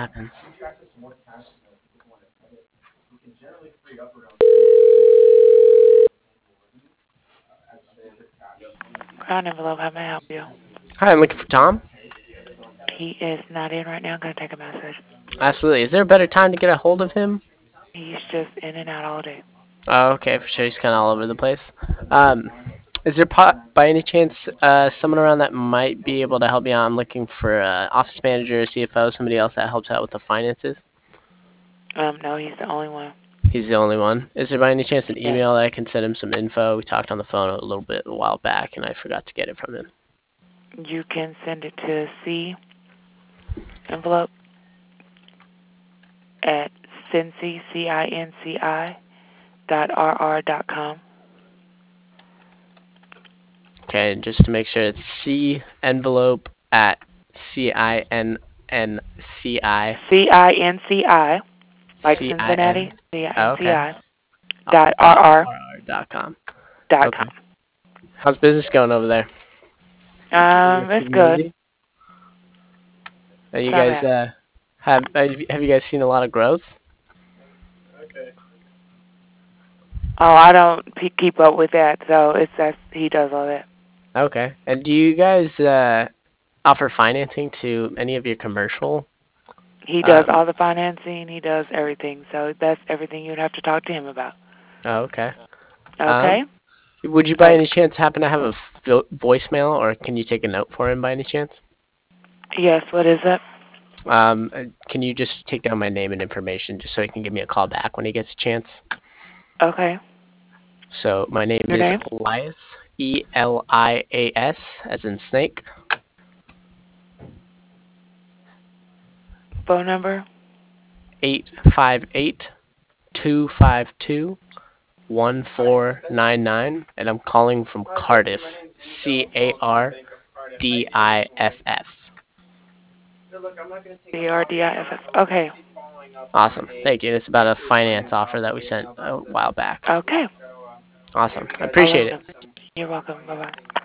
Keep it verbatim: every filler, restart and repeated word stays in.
happens. Crown envelope, how may I help you? Hi, I'm looking for Tom. He is not in right now. I'm going to take a message. Absolutely. Is there a better time to get a hold of him? He's just in and out all day. Oh, okay, for sure. He's kind of all over the place. Um, is there po- by any chance uh, someone around that might be able to help me out? I'm looking for an office manager, C F O, somebody else that helps out with the finances. Um, no, he's the only one. He's the only one. Is there by any chance an Yes. email that I can send him some info? We talked on the phone a little bit a while back, and I forgot to get it from him. You can send it to C envelope at Cincy, C I N C I, dot R R dot com. Okay, and just to make sure, it's C envelope at C I N N C I C I N C I, like C I N. Cincinnati, C I Oh, N C okay. I, Uh, dot R Dot R R R dot com. dot com. Okay. How's business going over there? Um, it's Keeping good. busy? Are you Some guys at. uh have have you have you guys seen a lot of growth? Oh, I don't pe- keep up with that, so it's that's he does all that. Okay. And do you guys uh offer financing to any of your commercial? He does Um. all the financing. He does everything. So that's everything you'd have to talk to him about. Oh, okay. Um. Okay? Would you by Like, any chance happen to have a vo- voicemail, or can you take a note for him by any chance? yes, what is it? Um. uh, Can you just take down my name and information just so he can give me a call back when he gets a chance? Okay. So my name Your is name? Elias, E L I A S, as in snake. Phone number? Eight five eight two five two one four nine nine, and I'm calling from Cardiff, C A R D I F F. C R D I F F. Okay. Awesome, thank you. It's about a finance offer that we sent a while back. Okay. Awesome, I I'll let appreciate him it. know. You're welcome. Bye-bye.